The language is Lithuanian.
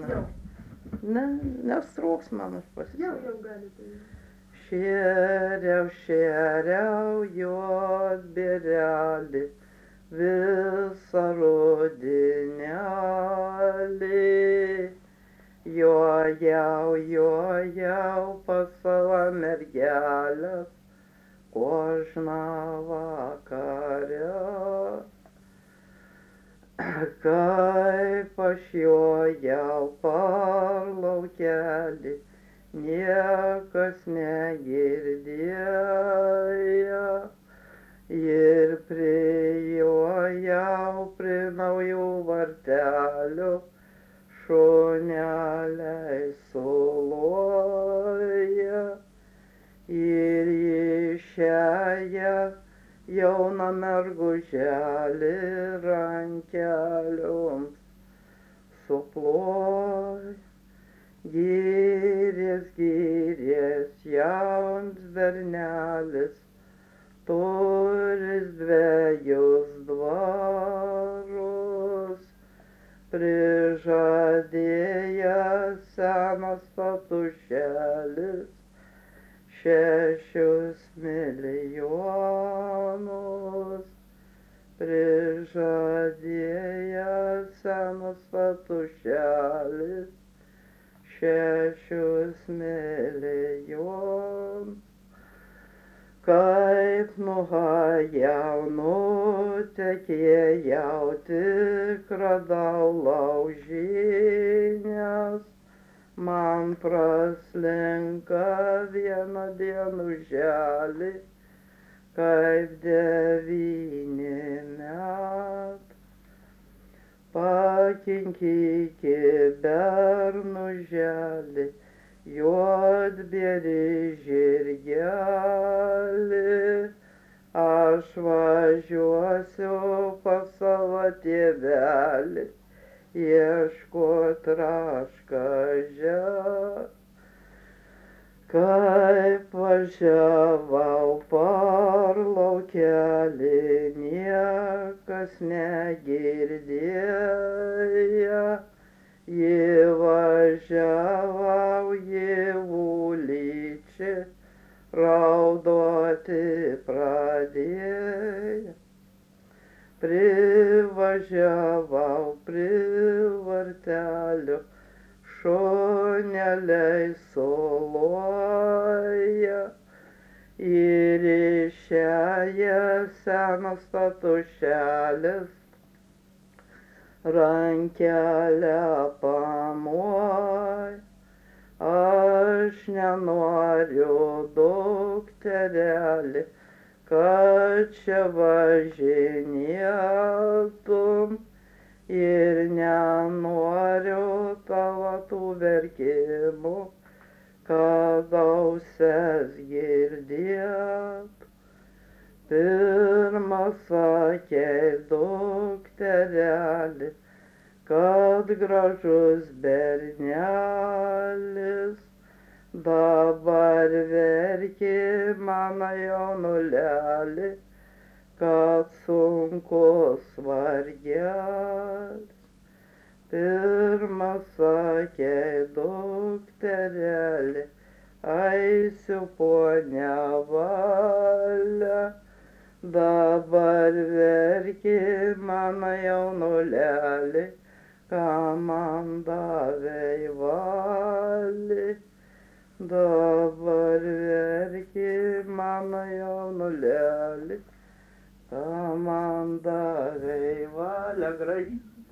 Jau. Ne, nestrūks man aš Jau pasisakysiu. galite. Šėriau juodbėrelį, visą rudinelį. Jojau pas savo mergelės, kožną vakare. Kaip aš jojau per laukelį, niekas negirdėjo. Ir priėjau prie naujų vartelių, šuneliai suloja. Ir išėjęs jauna merguželė rankeliams suploj. Gyrės jauns bernelis, turis dvejus dvarus, prižadėjęs senas tatušėlis 6 milijonus, prižadėjęs senas tatušėlis 6 milijonus. Kaip nuhajau, nutekėjau, tik radau laužynės, man praslinka viena dienuželė, kaip 9 metų. Pakinkyki bernuželį, juodbėrį žirgelį, aš važiuosiu pas savo tėvelį, ieškot raškažę. Kaip važiavau per laukelį, niekas negirdėjo. Įvažiavau gyvulyčią, raudoti pradėjo. Privažiavau prie vartelių, šuneliai suloja. Ir išėjęs senas tatušėlis rankelę pamoj. Aš nenoriu, dukterėli, kad čia važinėtum, ir nenoriu tavo tų verkimų, kad auses girdėt. Pirma sakei, dukterėli, kad gražus bernelis, dabar verki mano jaunuleli, kad sunkus vargelis. Pirma sakei, dukterėli, eisiu ponia valia, dabar verki mano jaunuleli, ką man davei valį. Dabar verki mano jaunuleli, ką man davei valia. Gražiai.